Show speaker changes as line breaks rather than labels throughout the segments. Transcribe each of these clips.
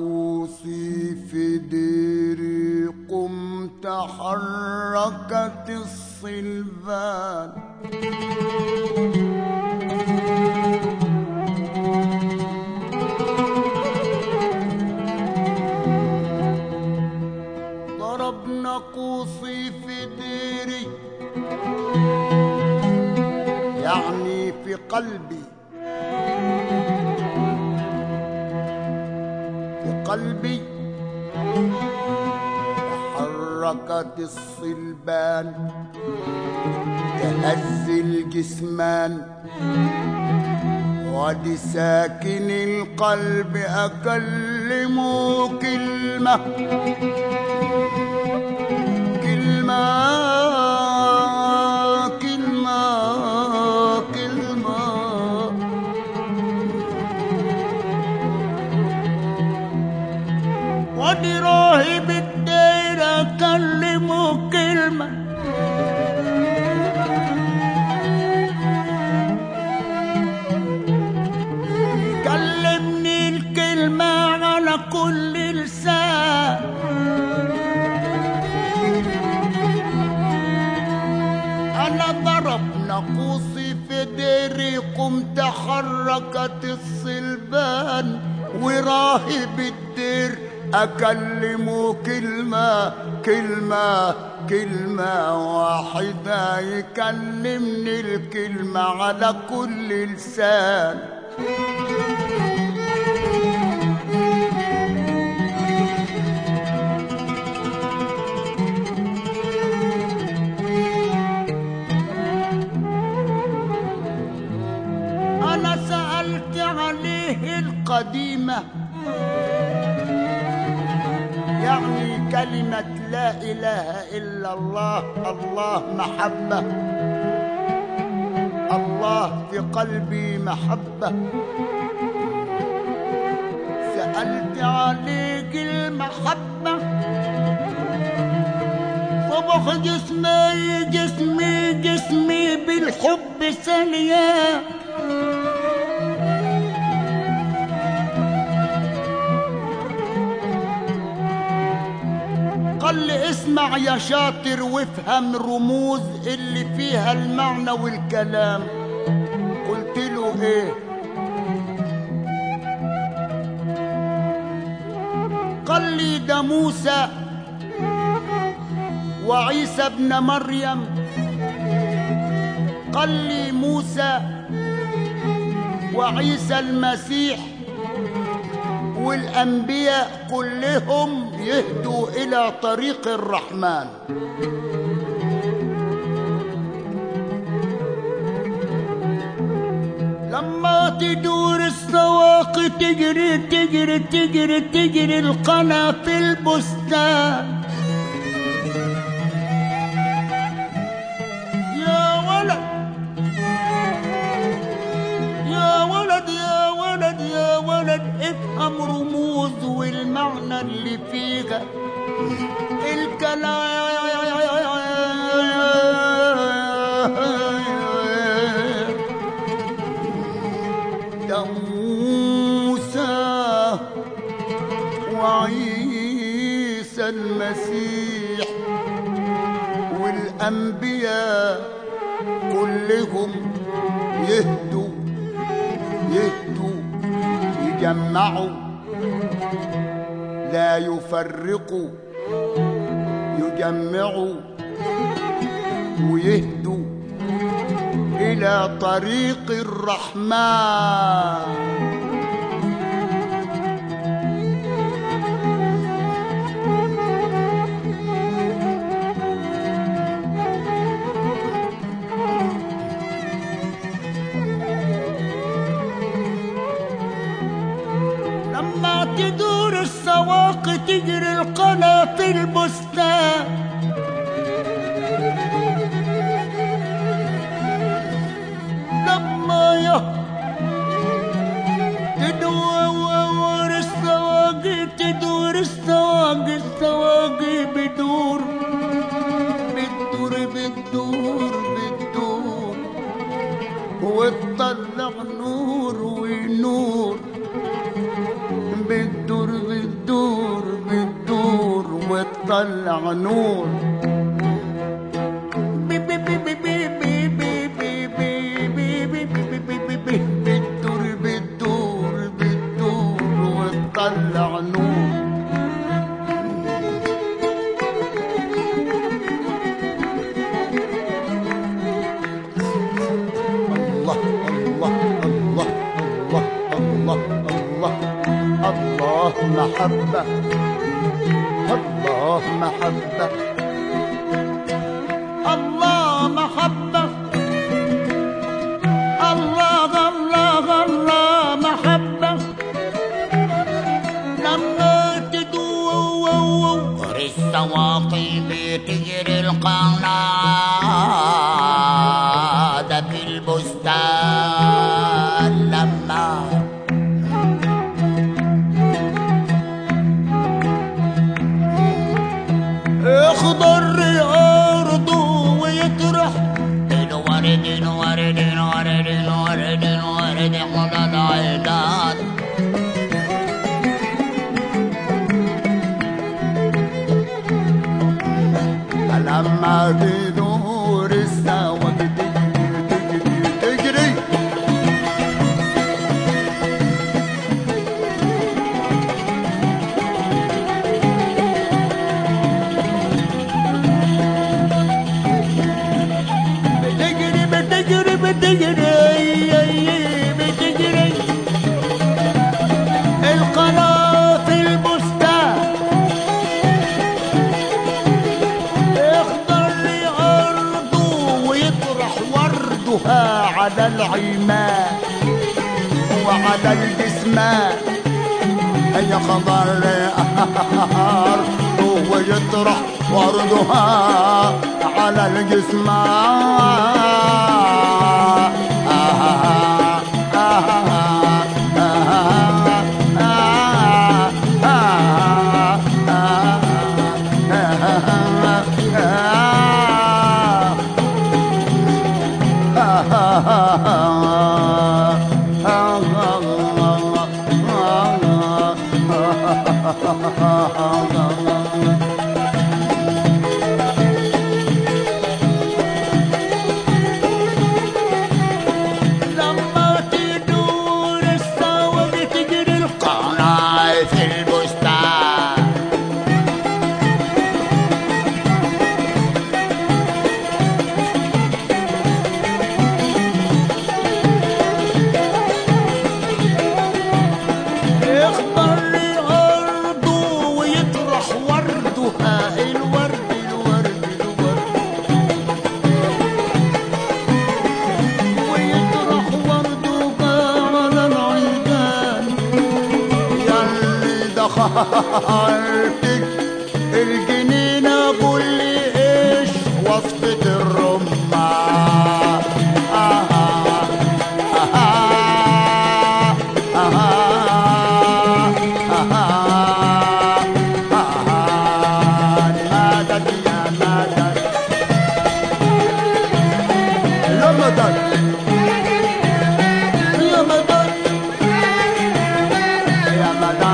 ناقوسي في ديري قمت حركت الصلبان ضرب ناقوسي في ديري يعني في قلبي قلبي تحركت الصلبان تهز الجسمان ودي ساكن القلب أكلمه كلمة كلمة ودي راهب الدير أكلمه كلمة كلمني الكلمة على كل لسان أنا ضرب ناقوسي في ديري قمت حركت الصلبان وراهب الدير أكلمه كلمة كلمة كلمة واحدة يكلمني الكلمة على كل لسان أنا سألت عليه القديمة يعني كلمة لا إله إلا الله الله محبة الله في قلبي محبة سألت عليك المحبة صبح جسمي جسمي جسمي بالحب سليان قال لي اسمع يا شاطر وافهم رموز اللي فيها المعنى والكلام قلت له ايه قال لي ده موسى وعيسى ابن مريم قال لي موسى وعيسى المسيح والأنبياء كلهم يهدوا إلى طريق الرحمن لما تدور السواق تجري تجري تجري تجري القنا في البستان يا ولد يا ولد يا ولد يا ولد افهم رموز والمعنى اللي فيها الكلام ده موسى وعيسى المسيح والأنبياء كلهم يهدوا يجمعوا لا يفرقوا يجمعوا ويهدوا إلى طريق الرحمن تدور السواق تجري القنا في البستان لما تدور السواق تدور السواق السواق بدور وتطلع نور ونور بالدور وتطلع نور. بتدور بتدور بتدور وتطلع نور. الله الله الله الله الله الله الله محبة، الله محبة، الله محبة، الله الله الله محبة. لما تدور السواقي بتجري القناة في البستان. لما يخضر أرضه ويطرح الورد الورد الورد الورد الورد على العيدان. فلما تدور السواق تجري تجري بتجري بتجري القناة في البستان. يخضر أرضه ويطرح وردها على العماء وعلى الجسمان. يخضر أرضه ويطرح وردها على الجسمان. خالتك الجنينة قول لي ايش وصفة الرمان. مدد يا مدد يا مدد يا مدد يا مدد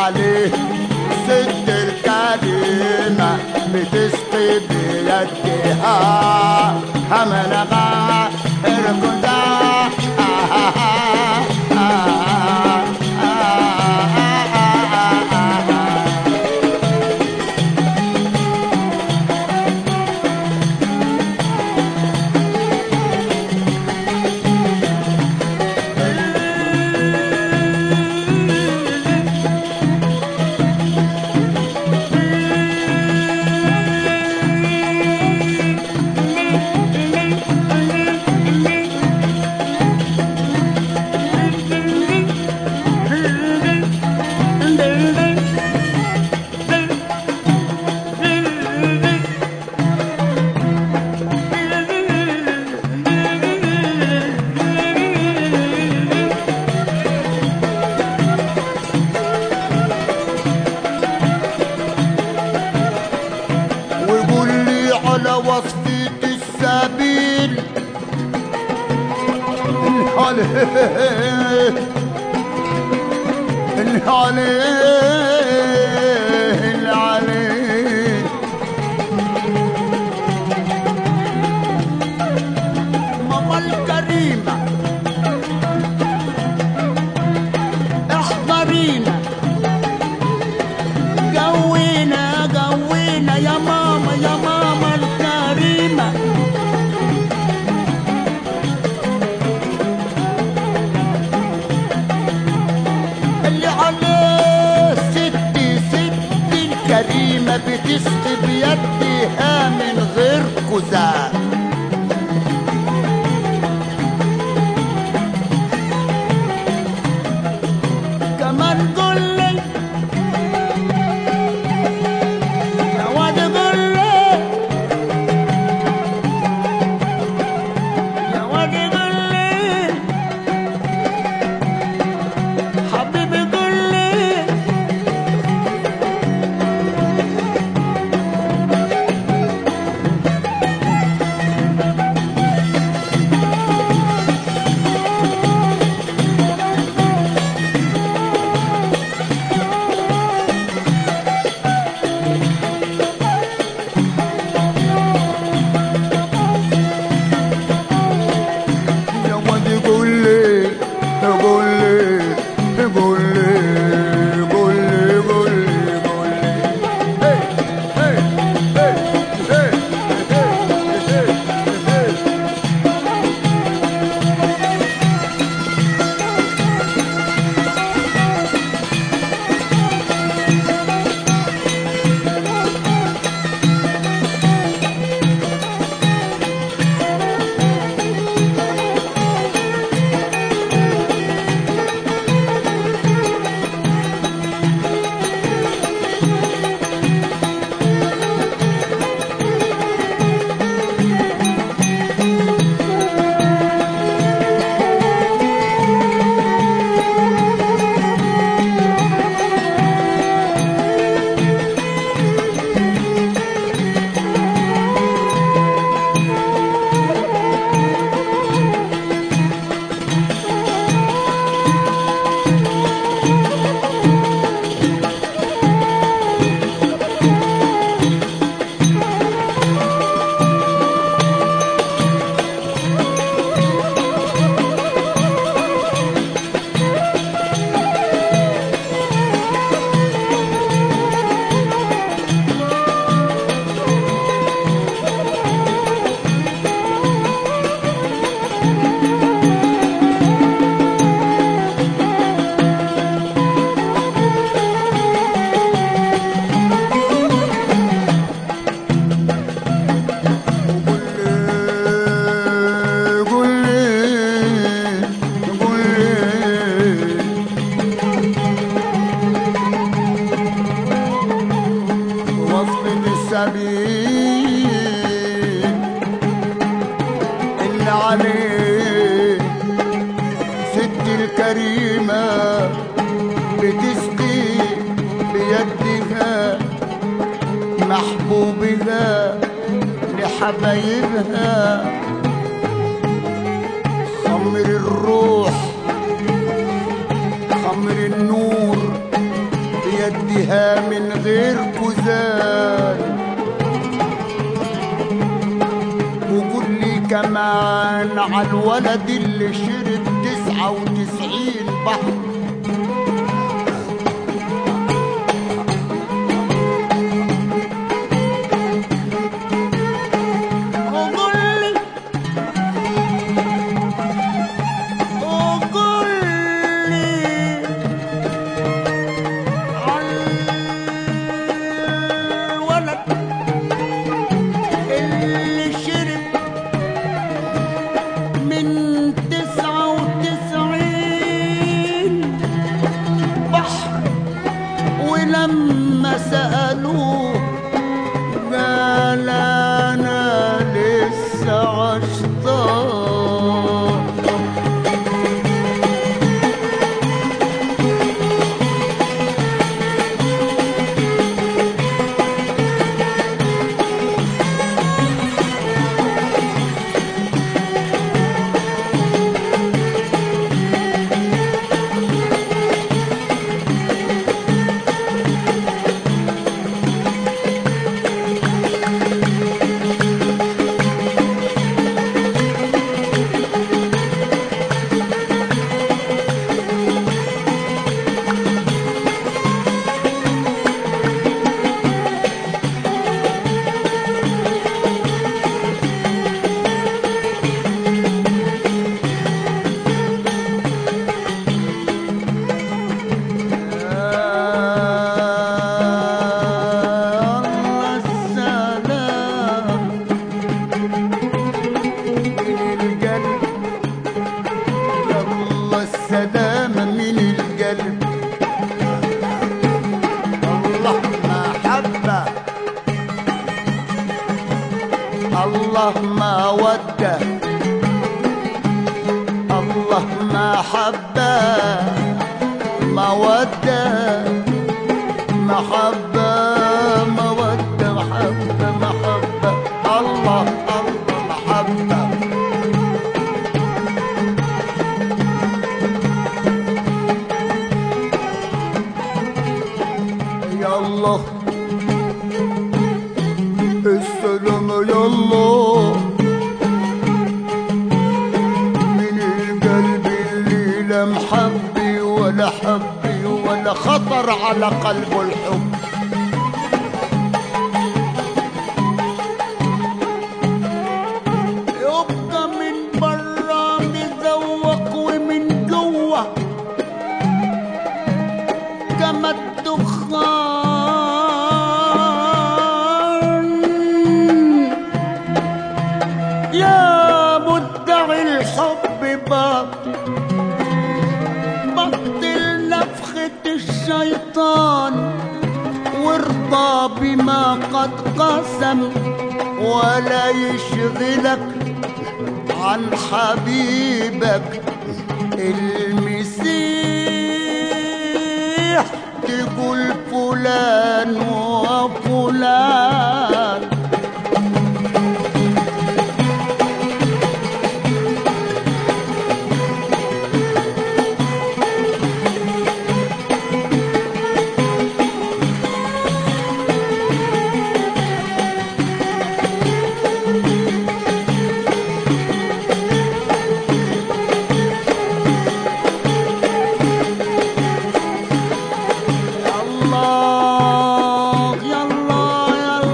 عليه ست الكريمة بتسقي بيدها همنغا اركضا وصفة السبيل العليه العليه ماما الكريمة احضرينا جوينا يا ماما يا ماما الكريمة اللي عليه ست الكريمة بتسقي بيدها من غير كزاز كمان قولي يا واد قولي يا واد قولي حبيبي قولي يا واد قولي قولي قولي قولي قولي قولي هي هي هي هي السبيل اللي عليه ست الكريمة بتسقي بيدها محبوبها لحبايبها خمر الروح خمر النور فيها من غير كوزان. وقول لي كمان على الولد اللي شرب 99 بحر. لما سألوه قال أنا لسه عشطان. السلامة من القلب. الله محبة، الله مودة، الله محبة مودة محبة مودة محبة محبة الله الله محبة. يا الله السلامة يا الله من القلب اللي لا محبي ولا حبي ولا خطر على قلبه الحب. يبقى من برا مذوق ومن جوه كما الدخان. يا مدعي الحب بطل نفخة الشيطان وارضى بما قد قسم ولا يشغلك عن حبيبك المسيح تقول فلان وفلان. الله يا الله يا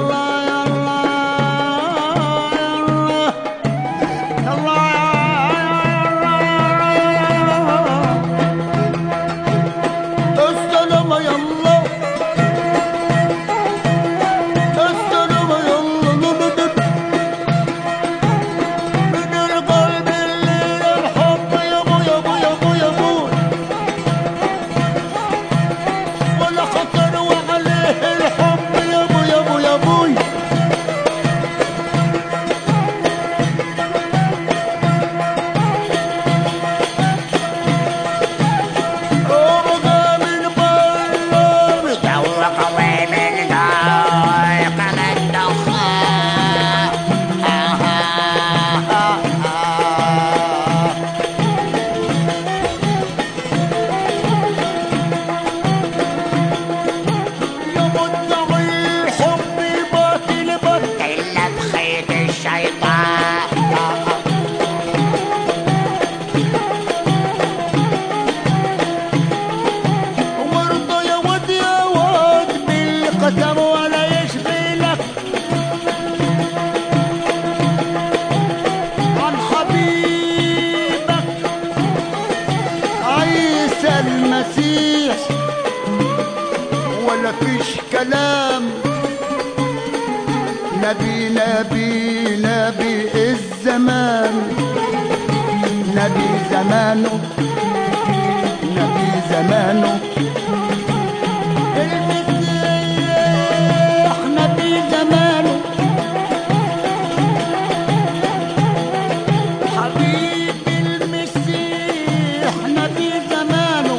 ولا فيش كلام. نبي نبي نبي الزمان، نبي زمانه، نبي زمانه المسيح، نبي زمانه حبيب المسيح، نبي زمانه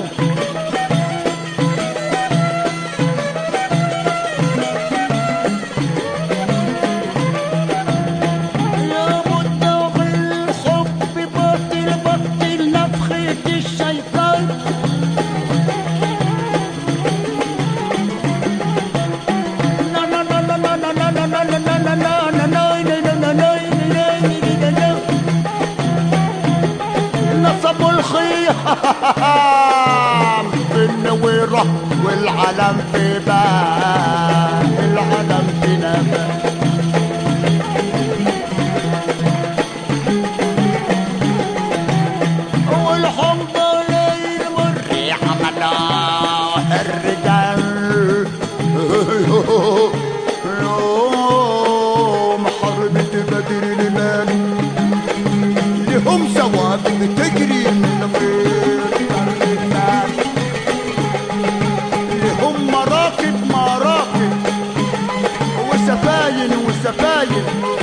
يا مدعو الحب باطل باطل نفخة الشيطان. نصبوا الخيام في النويرة والعلم في باب، العلم في نبات. والحمد لله المري عملاه الرجال يوم حربة بدر المال، لهم ثواب بتجري من غير الرجال، لهم مراكب مراكب وسفاين وسفاين